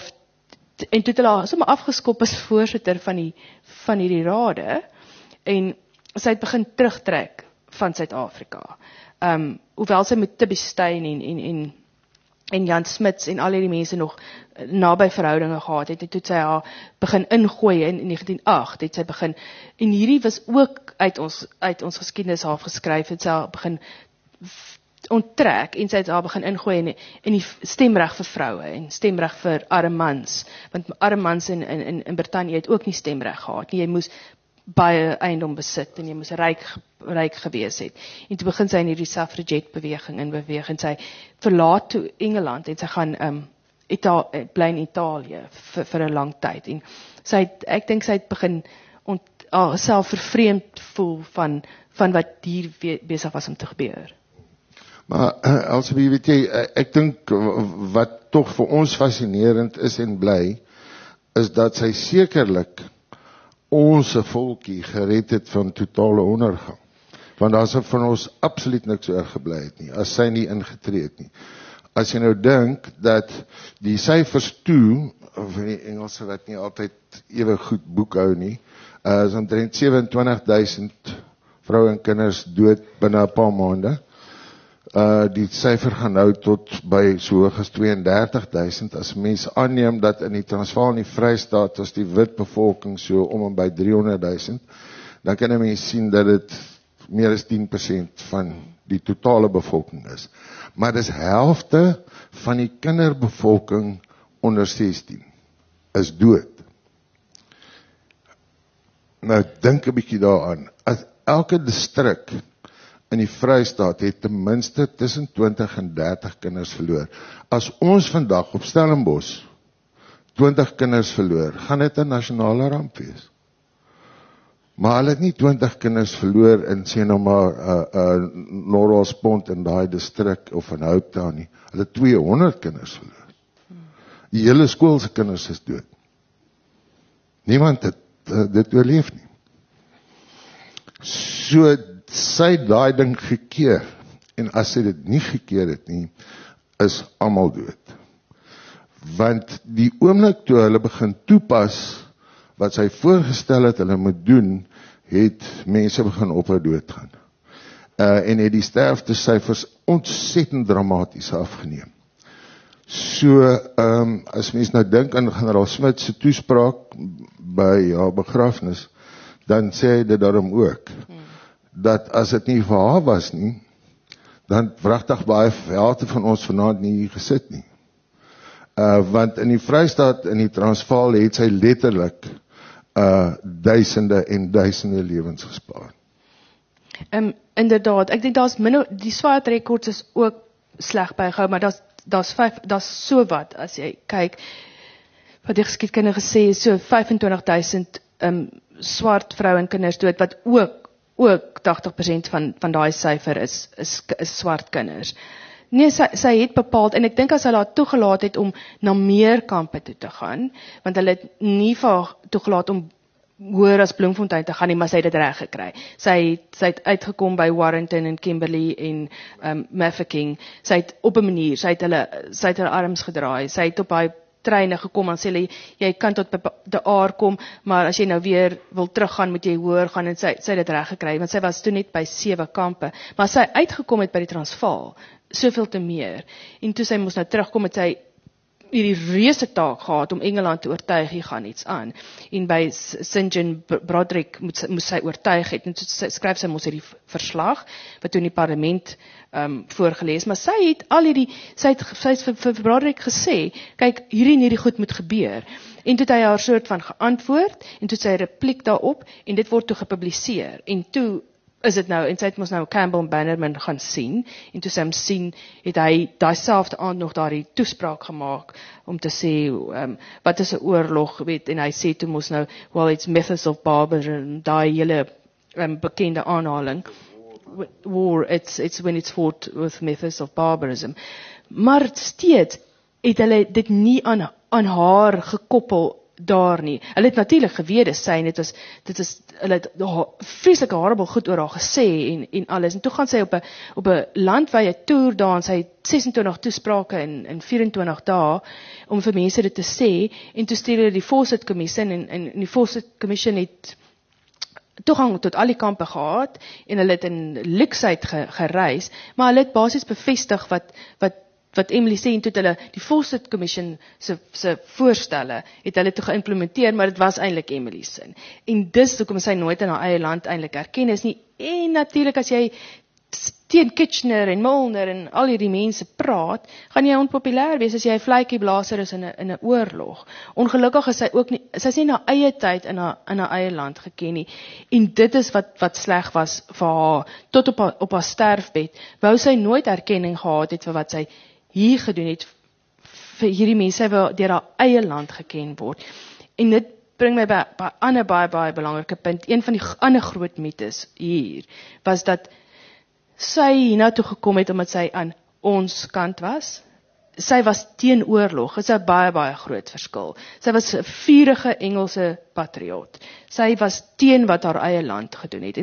en toe het hulle haar sommer afgeskop as voorsitter van hierdie rade en sy het begin terugtrek van Suid-Afrika. Hoewel sy met Tibby Steyn en Jan Smuts en al die mense nog naby verhoudinge gehad het, toe sy haar begin ingooi in 1908, het sy begin, en hierdie was ook uit ons geskiedenis haar geskryf, het sy haar begin onttrek, en sy het haar begin ingooi in die stemreg vir vroue, en stemreg vir arme mans, want arme mans in Brittanje het ook nie stemreg gehad nie, jy moes baie eiendom besit, en jy moes ryk gewees het. En toe begin sy in hierdie suffragette beweging en sy verlaat toe Engeland, en sy gaan bly in Italië vir 'n lang tyd. En ek dink sy het begin self vervreemd voel van wat hier besig was om te gebeur. Maar Elsabie, weet jy, ek dink wat tog vir ons fascinerend is en bly, is dat sy sekerlik ons volkie gered het van totale ondergang. Want daar is van ons absoluut niks oorgebly het nie, as sy nie ingetree het nie. As jy nou dink dat die syfers toe, of die Engelse wat nie altyd ewe goed boekhou nie, is omtrent 27.000 vroue en kinders dood binne 'n paar maande. Die syfer gaan nou tot by so hoog as 32.000, as mens aanneem dat in die Transvaal en die Vrystaat as die wit bevolking so om en by 300.000, dan kan jy mens sien dat dit meer as 10% van die totale bevolking is. Maar dis helfte van die kinderbevolking onder 16 is dood. Nou, dink 'n bietjie daaraan, as elke distrik in die Vrystaat het ten minste tussen 20 en 30 kinders verloor. As ons vandag op Stellenbosch 20 kinders verloor, gaan dit 'n nasionale ramp wees. Maar hulle het nie 20 kinders verloor in sê nou maar Norrelspont in daai distrik of in Hopetown nie. Hulle het 200 kinders verloor. Die hele skool se kinders is dood. Niemand het dit oorleef nie. So sy daai ding gekeer en as sy dit nie gekeer het nie, is almal dood. Want die oomblik toe hulle begin toepas, wat sy voorgestel het hulle moet doen, het mense begin ophou doodgaan. En het die sterftesyfers ontsettend dramaties afgeneem. So, as mens nou dink aan generaal Smit se toespraak by haar begrafnis, dan sê hy dit daarom ook, dat as dit nie vir haar was nie, dan wragtig baie helfte van ons vanaand nie hier gesit nie. Want in die Vrystaat, in die Transvaal, het sy letterlik duisende en duisende lewens gespaar. Inderdaad, ek dink daar's minder, die swart rekords is ook sleg bygehou, maar daar's so wat, as jy kyk, wat die geskiedkundige sê, so 25,000 swart vrou en kinders dood, wat ook 80% van daai syfer is swart kinders. Nee, sy het bepaald, en ek dink as hulle haar toegelaat het om na meer kampe toe te gaan, want hulle het nie vir haar toegelaat om hoër as Bloemfontein te gaan nie, maar sy het dit reg gekry. Sy het uitgekom by Warrington en Kimberley en Mafeking. Sy het op 'n manier, sy het hulle arms gedraai, sy het op haar treine gekom, en sê hulle, jy kan tot de Aar kom, maar as jy nou weer wil teruggaan, moet jy hoër gaan, en sy het dit reg gekry, want sy was toe net by 7 kampe, maar sy uitgekom het by die Transvaal, soveel te meer, en toe sy moes nou terugkom, het sy hierdie reuse taak gehad om Engeland te oortuig, hier gaan iets aan, en by St. John Broderick moes sy oortuig het, en toe skryf sy moes hierdie verslag, wat toe in die parlement voorgelees, maar sy het vir Broderick gesê, kyk, hierdie goed moet gebeur, en toe het hy haar soort van geantwoord, en toe het sy repliek daarop, en dit word toe gepubliseer, en toe is dit nou, en sy het mos nou Campbell Bannerman gaan sien, en toe sy hom sien, het hy daai selfde aand nog daardie toespraak gemaak, om te sê, wat is 'n oorlog, weet, en hy sê toe mos nou, well, it's methods of barbarism, daai hele bekende aanhaling, war, it's when it's fought with methods of barbarism, maar steeds, het hulle dit nie aan haar gekoppel daar nie. Hulle het natuurlik geweet, dit is hulle het vreeslike horrible goed oor haar gesê en alles, en toe gaan sy op 'n landwye toer daar, en sy het 26 toesprake in 24 dae, om vir mense dit te sê, en toe stuur hulle die Fawcett Commission, en die Fawcett Commission het toegang tot al die kampe gehad, en hulle het in luksheid gereis, maar hulle het basies bevestig wat Emily sê, en toe het hulle die Fawcett Commission se voorstelle, het hulle toe geïmplementeer, maar dit was eintlik Emily se. En dis hoekom sy nooit in haar eie land eintlik erken is nie, en natuurlik as jy teen Kitchener en Milner en al hierdie mense praat, gaan jy onpopulêr wees as jy 'n vletjieblaser is in 'n oorlog. Ongelukkig is sy ook nie, sy is nie na eie tyd in haar eie land geken nie, en dit is wat sleg was vir haar, tot op haar sterfbed, wou sy nooit erkenning gehad het vir wat sy hier gedoen het, vir hierdie mense wat deur haar eie land geken word. En dit bring my by 'n ander baie belangrike punt. Een van die ander groot mites hier, was dat sy hiernatoe gekom het, omdat sy aan ons kant was. Sy was teen oorlog, dit is 'n baie groot verskil. Sy was 'n vurige Engelse patriot. Sy was teen wat haar eie land gedoen het, en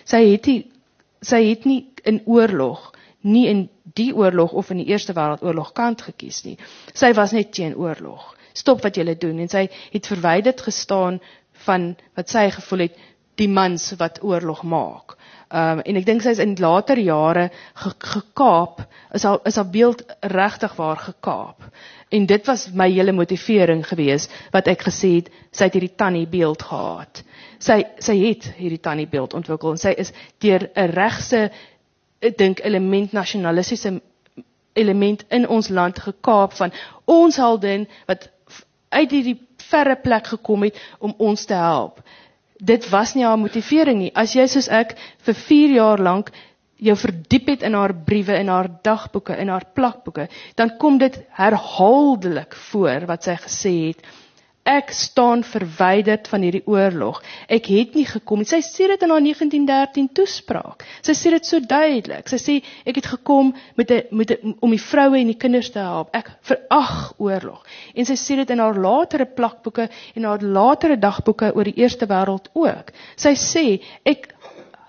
sy het nie in oorlog, nie in die oorlog of in die Eerste Wêreldoorlog kant gekies nie. Sy was net teen oorlog. Stop wat julle doen, en sy het verwyderd gestaan van wat sy gevoel het, die mans wat oorlog maak. En ek dink sy is in later jare gekaap, is haar beeld regtig waar gekaap. En dit was my hele motivering gewees, wat ek gesê het, sy het hierdie tannie beeld gehad. Sy het hierdie tannie beeld ontwikkel, en sy is deur 'n regse, ek dink, nasionalistiese element in ons land gekaap, van ons heldin, wat uit hierdie verre plek gekom het, om ons te help. Dit was nie haar motivering nie. As jy soos ek vir 4 jaar lank jou verdiep het in haar briewe, in haar dagboeke, in haar plakboeke, dan kom dit herhaaldelik voor wat sy gesê het, ek staan verwyderd van hierdie oorlog. Ek het nie gekom. Sy sê dit in haar 1913 toespraak. Sy sê dit so duidelik. Sy sê, ek het gekom om die vroue en die kinders te help. Ek verag oorlog. En sy sê dit in haar latere plakboeke en haar latere dagboeke oor die Eerste Wêreld ook. Sy sê, ek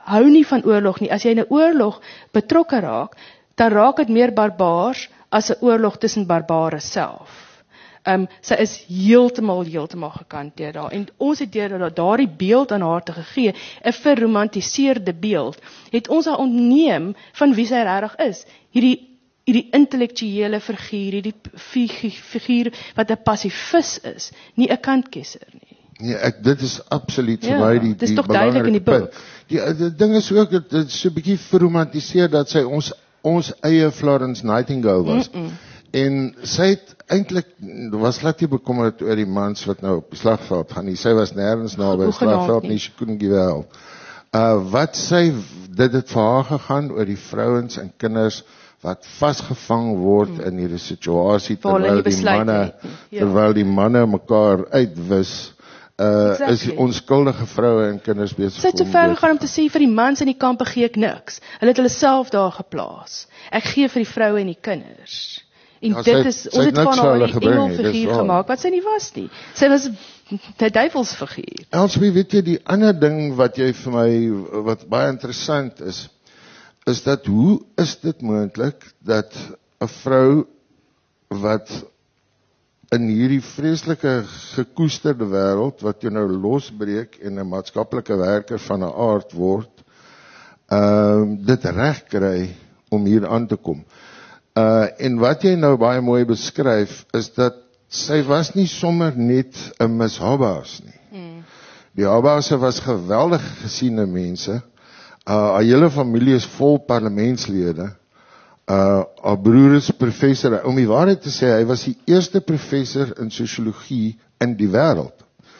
hou nie van oorlog nie. As jy in 'n oorlog betrokke raak, dan raak dit meer barbaars as 'n oorlog tussen barbare self. Sy is heeltemal gekanteer daar. En ons het deur daardie beeld aan haar te gegee, 'n verromantiseerde beeld, het ons haar ontneem van wie sy regtig is. Hierdie intellektuele figuur, hierdie figuur wat 'n passivus is, nie 'n kantkesser nie. Nee, dit is absoluut vir my die dit is tog duidelik in die boek. Die ding is ook, dit is so 'n bietjie verromantiseer dat sy ons eie Florence Nightingale was. En sy het eintlik, was glad nie bekommerd oor die mans wat nou op die slagveld gaan nie. Sy was nêrens naby die slagveld nie, she couldn't give a hell. Wat sy, dit het vir haar gegaan oor die vrouens en kinders wat vasgevang word in hierdie situasie, terwyl die manne mekaar uitwis, is die onskuldige vroue en kinders besig. Sy het so ver gegaan om te sê, vir die mans in die kampe gee ek niks. Hulle het hulle self daar geplaas. Ek gee vir die vroue en die kinders. En ons het van haar 'n engelfiguur gemaak, wat sy nie was nie. Sy was 'n duivelsfiguur. Elsbie, weet jy, die ander ding wat jy vir my, wat baie interessant is dat, hoe is dit moontlik, dat 'n vrou, wat in hierdie vreeslike gekoesterde wêreld, wat jy nou losbreek, en 'n maatskaplike werker van 'n aard word, dit reg kry, om hier aan te kom. En wat jy nou baie mooi beskryf, is dat sy was nie sommer net 'n Miss Habas nie. Die Habase was geweldig gesiene mense. Haar hele familie is vol parlementslede. Haar broer is professor. Om die waarheid te sê, hy was die eerste professor in sosiologie in die wêreld.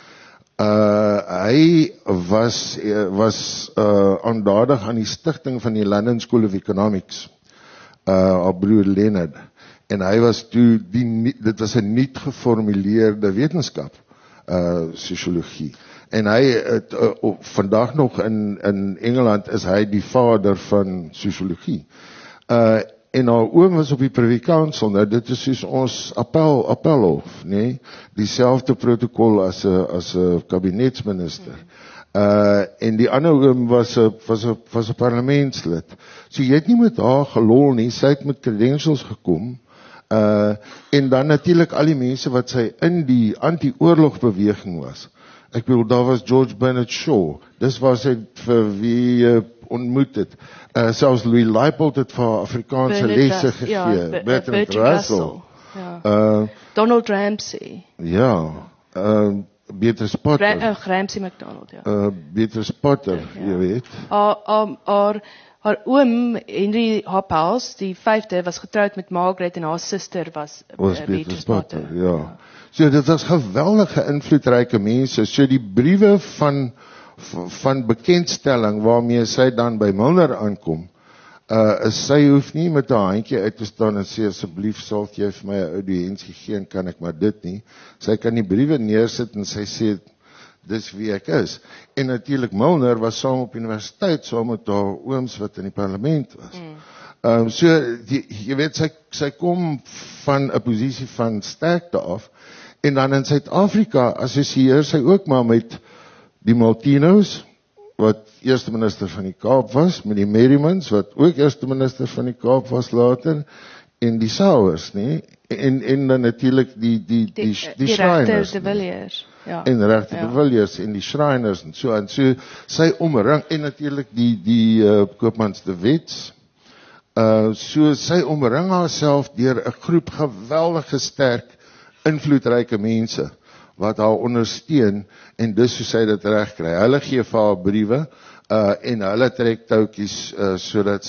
Hy was aandadig aan die stigting van die London School of Economics. Haar broer Leonard, en hy was toe, dit was 'n nuut geformuleerde wetenskap, sosiologie, en hy, vandag nog in Engeland, is hy die vader van sosiologie, en haar oom was op die Privy Council, nou dit is soos ons appelhof, nee, dieselfde protokol as 'n kabinetsminister. En die ander oom was 'n parlementslid. So jy het nie met haar gelol nie, sy het met credentials gekom, en dan natuurlik al die mense wat sy in die anti-oorlogbeweging was. Ek bedoel, daar was George Bernard Shaw, dis waar sy vir wie ontmoet het. Selfs Louis Leipold het vir Afrikaanse lesse gegee, Bertrand Russell, Donald Ramsay. Ja, Beatrice Potter. Ramsay MacDonald, ja. Beatrice Potter, jy weet. Haar oom, Henry Hophouse, die 5de, was getroud met Margaret en haar suster was Beatrice Potter. Ja. So dit was geweldige invloedryke mense. So die briewe van bekendstelling waarmee sy dan by Milner aankom, sy hoef nie met haar handjie uit te staan en sê, asseblief sal jy vir my 'n audiensie gee, en kan ek maar dit nie. Sy kan die briewe neersit en sy sê, dis wie ek is. En natuurlik Milner was saam op universiteit, saam met haar ooms wat in die parlement was. So, jy weet, sy kom van 'n posisie van sterkte af, en dan in Suid-Afrika assosieer sy ook maar met die Martinos, wat eerste minister van die Kaap was, met die Merrimans, wat ook eerste minister van die Kaap was later, en die Sauers, nee, en dan natuurlik die Shriners. De Villiers. Ja. En regte de Villiers, en die Shriners, en so, sy omring, en natuurlik die Koopmans de Wets, so sy omring haarself deur 'n groep geweldige sterk, invloedryke mense, wat haar ondersteun, en dis hoe sy dit reg kry. Hulle gee vir haar briewe, en hulle trek touwtjies, sodat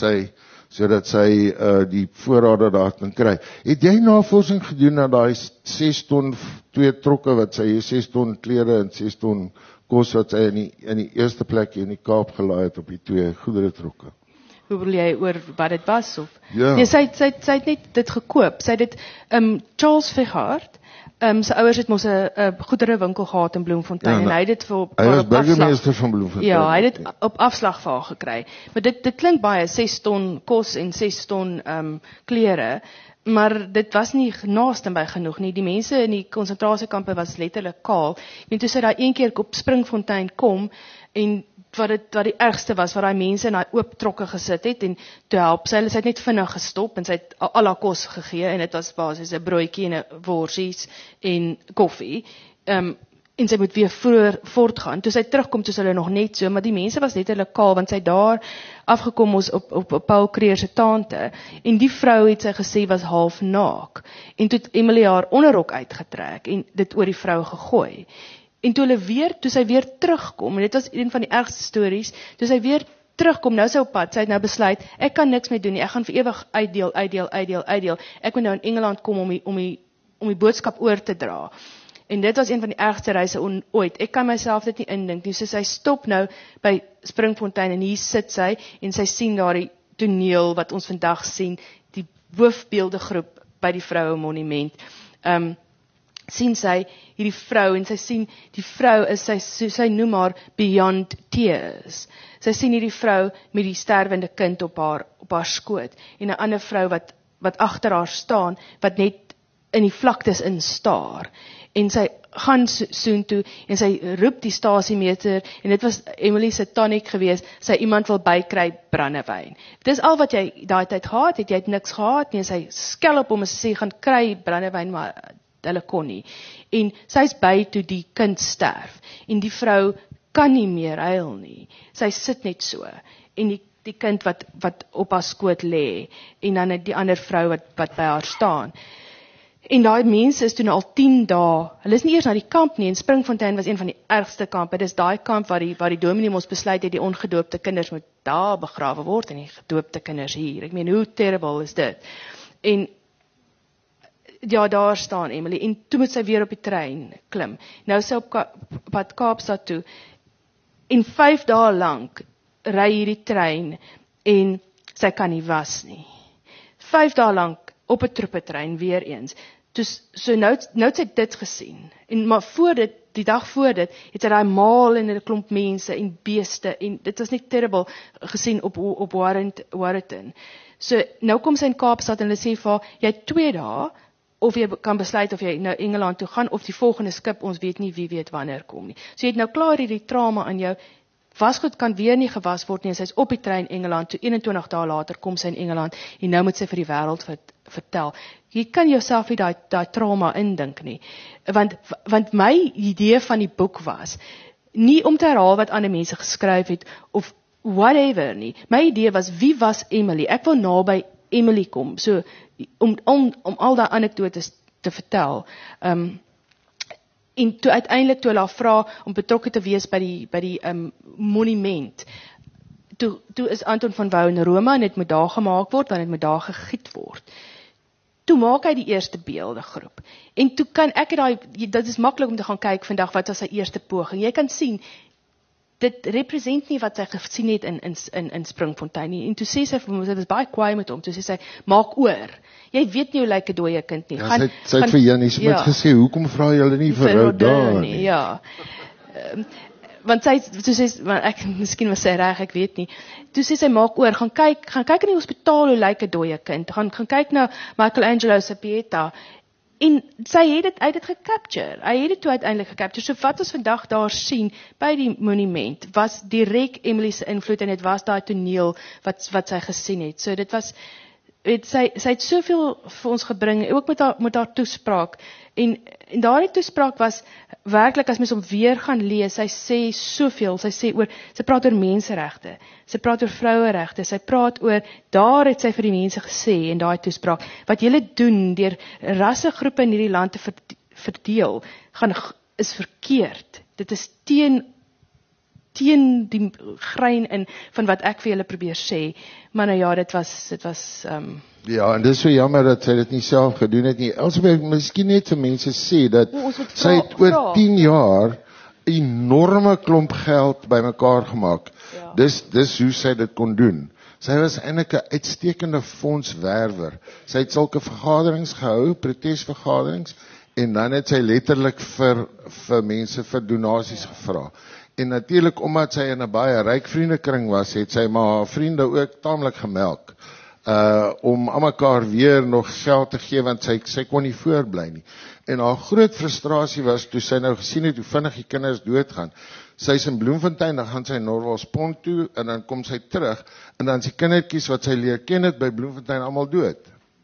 sy die voorrade daar kan kry. Het jy navorsing gedoen na daai 6 ton, 2 trokke, wat sy 6 ton klere en 6 ton kos, wat sy in die eerste plek in die Kaap gelaai het op die 2 goederetrokke? Hoe bedoel jy oor wat dit was? Of? Ja. Nee, sy het net dit gekoop. Sy het dit, Charles Veghard, sy ouers het mos 'n goederewinkel gehad in Bloemfontein, en hy het dit vir hy was burgemeester van Bloemfontein. Ja, hy het dit op afslag vir haar gekry. Maar dit klink baie, 6 ton kos en 6 ton klere, maar dit was nie naaste by genoeg nie. Die mense in die konsentrasiekampe was letterlik kaal. En toe sy daar een keer op Springfontein kom, en wat die ergste was, waar daai mense in daai oop trokke gesit het, en toe help sy het net vinnig gestop, en sy het al haar kos gegee, en dit was basies 'n broodjie en 'n worsies, en koffie, en sy moet weer vroeër voortgaan, toe sy terugkom, toe sy hulle nog net so, maar die mense was letterlik kaal, want sy daar afgekom ons op Paul Creer se tante, en die vrou het sy gesê was half naak, en toe het Emily haar onderrok uitgetrek, en dit oor die vrou gegooi, en toe sy weer terugkom, en dit was een van die ergste stories, toe sy weer terugkom, nou sy op pad, sy het nou besluit, ek kan niks meer doen nie, ek gaan vir ewig uitdeel, ek moet nou in Engeland kom om die boodskap oor te dra, en dit was een van die ergste reise ooit, ek kan myself dit nie indink nie, so sy stop nou by Springfontein, en hier sit sy, en sy sien daar die toneel, wat ons vandag sien, die boefbeeldegroep by die vroue monument, sien sy hierdie vrou, en sy sien, die vrou is, sy noem haar beyond tears, sy sien hierdie vrou met die sterwende kind op haar skoot, en 'n ander vrou wat agter haar staan, wat net in die vlaktes instaar, en sy gaan soontoe, en sy roep die stasiemeter, en dit was Emily se tonic gewees, sy iemand wil bykry brandewyn. Dis al wat jy daai tyd gehad het, jy het niks gehad nie, sy skel op hom en sê, gaan kry brandewyn, maar hulle kon nie. En sy's by toe die kind sterf, en die vrou kan nie meer huil nie, sy sit net so, en die kind wat op haar skoot lê, en dan die ander vrou wat by haar staan. En daai mense is toen al 10 dae, hulle is nie eers na die kamp nie, en Springfontein was een van die ergste kampe, dit is daai kamp waar die dominee ons besluit het, die ongedoopte kinders moet daar begrawe word, en die gedoopte kinders hier, ek meen, hoe terrible is dit? En ja, daar staan Emily, en toe moet sy weer op die trein klim, nou sy op pad Kaapstad toe, en 5 dae lank, ry hierdie trein, en sy kan nie was nie, 5 dae lank, op 'n troepetrein weer eens. So nou het sy dit gesien. Maar die dag voor dit, het sy daai maal en 'n klomp mense en beeste, en dit was net terrible gesien op Warrington. So nou kom sy in Kaapstad en hulle sê vir haar, jy het 2 dae, of jy kan besluit of jy nou Engeland toe gaan, of die volgende skip, ons weet nie wie weet wanneer kom nie. So jy het nou klaar hierdie trauma aan jou, wasgoed kan weer nie gewas word nie, en sy is op die trein Engeland, toe 21 dae later kom sy in Engeland, en nou moet sy vir die wêreld vertel. Jy kan jouself nie daai trauma indink nie, want my idee van die boek was, nie om te herhaal wat ander mense geskryf het, of whatever nie, my idee was, wie was Emily? Ek wil naby Emily kom, so, om al daai anekdotes te vertel, en toe uiteindelik toe hulle haar vra om betrokke te wees by die monument, toe is Anton van Wouw in Rome, en dit moet daar gemaak word, en dit moet daar gegiet word. Toe maak hy die eerste beeldegroep, en toe kan ek dit is maklik om te gaan kyk vandag, wat was sy eerste poging, jy kan sien, dit represent nie wat sy gesien het in Springfontein nie, en toe sê sy was baie kwaai met hom, toe sê sy, maak oor, jy weet nie hoe lyk 'n dooie kind nie. Ja, sy het vir Jannie Smit gesê, hoekom vra julle nie vir ou daar nie? Ja, want sy, toe sê, miskien was sy reg, ek weet nie, toe sê sy, maak oor, gaan kyk in die hospitaal, hoe lyk 'n dooie kind, gaan kyk na Michelangelo se Pieta, en hy het dit gecapture, hy het dit toe uiteindelik gecapture, so wat ons vandag daar sien, by die monument, was direk Emily se invloed, en dit was daai toneel, wat sy gesien het, so dit was, sy het soveel vir ons gebring, ook met haar toespraak, en daardie toespraak was, werklik as mens hom weer gaan lees, sy sê soveel, sy praat oor menseregte, sy praat oor vroueregte, sy praat oor, daar het sy vir die mense gesê, in daai toespraak, wat julle doen, deur rassegroepe in hierdie land te verdeel, is verkeerd, dit is teen die grein in, van wat ek vir julle probeer sê, maar nou ja, dit was Ja, en dit is so jammer dat sy dit nie self gedoen het nie. Elsbeth, miskien net vir mense sê, dat sy het oor 10 jaar enorme klomp geld bymekaar gemaak. Ja. Dis hoe sy dit kon doen. Sy was eintlik 'n uitstekende fondswerwer. Sy het sulke vergaderings gehou, protesvergaderings, en dan het sy letterlik vir mense vir donasies gevra. En natuurlik, omdat sy in 'n baie ryk vriendekring was, het sy maar haar vriende ook taamlik gemelk. om aan mekaar weer nog geld te gee, want sy kon nie voorbly nie. En haar groot frustrasie was, toe sy nou gesien het, hoe vinnig die kinders doodgaan. Sy is in Bloemfontein, dan gaan sy Norwalspont toe, en dan kom sy terug, en dan is die kindertjies wat sy leer ken het by Bloemfontein allemaal dood.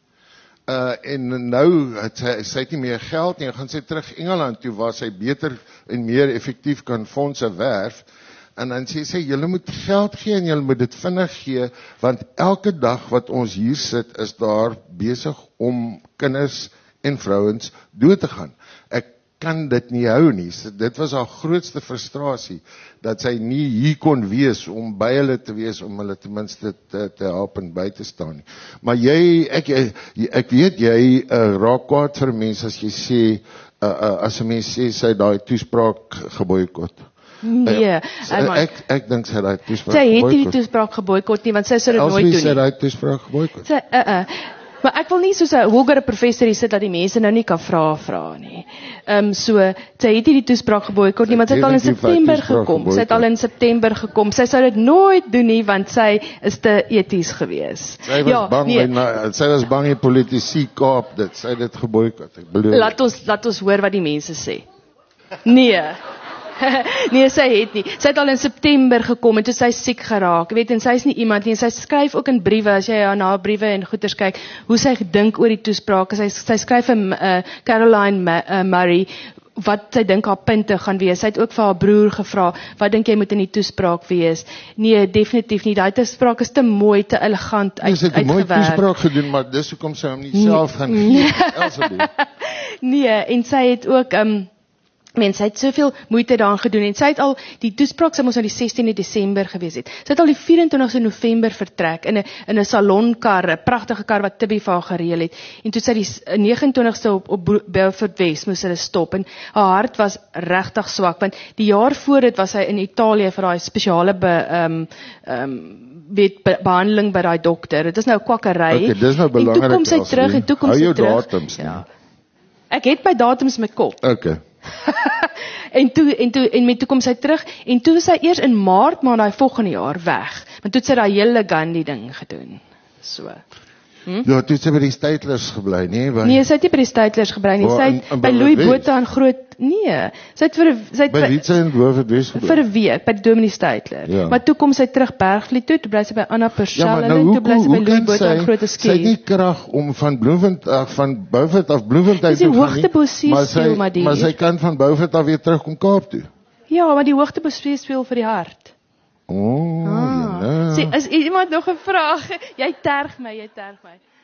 En nou, sy het nie meer geld nie, en gaan sy terug Engeland toe, waar sy beter en meer effectief kan fondse werf, en dan sê sy, julle moet geld gee, en julle moet dit vinnig gee, want elke dag wat ons hier sit, is daar besig om kinders en vrouens dood te gaan. Ek kan dit nie hou nie. Dit was haar grootste frustrasie, dat sy nie hier kon wees, om by hulle te wees, om hulle ten minste te help en by te staan nie. Maar ek weet, jy raak kwaad vir mense, as jy sê, as 'n mens sê, sy daai toespraak geboikot. Nee, ek dink sy het daai toespraak sy het nie die geboikot. toespraak geboikot nie, want sy sou dit nooit Elswie doen sê nie. daai toespraak geboikot. Maar ek wil nie soos 'n hogere professor hier sit, dat die mense nou nie kan vra nie. So, sy het nie die toespraak geboikot nie, want sy het al in September gekom. Sy het al in September gekom. Sy sou dit nooit doen nie, want sy is te eties gewees. Sy was bang die politici kaap dit. Sy het dit geboikot. Ek bedoel. Laat ons hoor wat die mense sê. Nee. Nee, sy het nie. Sy het al in September gekom, en toe sy siek geraak, weet, en sy is nie iemand nie, en sy skryf ook in briewe, as jy na briewe en goeders kyk, hoe sy gedink oor die toespraak, sy skryf vir Caroline Murray, wat sy dink haar punte gaan wees. Sy het ook vir haar broer gevra, wat dink jy moet in die toespraak wees? Nee, definitief nie, die toespraak is te mooi, te elegant uitgewerk. Sy het 'n mooi toespraak gedoen, maar dis hoekom sy hom nie self gaan gee, Elsabeth. Nee, en sy het ook, sy het soveel moeite daaraan gedoen, en sy het al, die toespraak sy moes nou die 16de Desember gewees het, sy het al die 24ste November vertrek, in 'n salonkar, 'n pragtige kar wat Tibby vir haar gereël het, en toe sy die 29ste op Beaufort West moes hulle stop, en haar hart was regtig swak, want die jaar voor dit was sy in Italië vir daai spesiale behandeling by daai dokter. Dit is nou kwakkery, Okay, dis nou belangrik, en toe kom sy terug, en toe kom sy terug. Hou jou datums nie. Ja. Ek het my datums met kop. Okay. en toe kom sy terug, en toe was sy eers in Maart, maar daai volgende jaar weg, want toe het sy daai hele Gandhi ding gedoen, so. Ja, toe het sy by die Steytlers gebly, nee? Nee, sy het nie by die Steytlers gebly nie, sy het by Louis Botha en sy het by wie sy in Beaufort West gebly? vir 'n week, by Dominee Steytler, Ja. maar toe kom sy terug Bergvliet toe bly sy by Anna Purcell, nou, toe bly sy by Louis Botha en Grote Sy het nie krag om van Beaufort af Bloemfontein Dis die toe gaan nie, hoogtebosfeerspieël, maar sy kan van Beaufort af weer terug kom Kaap toe. Ja, maar die hoogtebosfeerspieël vir die hart. Ja. Sê, is iemand nog 'n vraag? Jy terg my.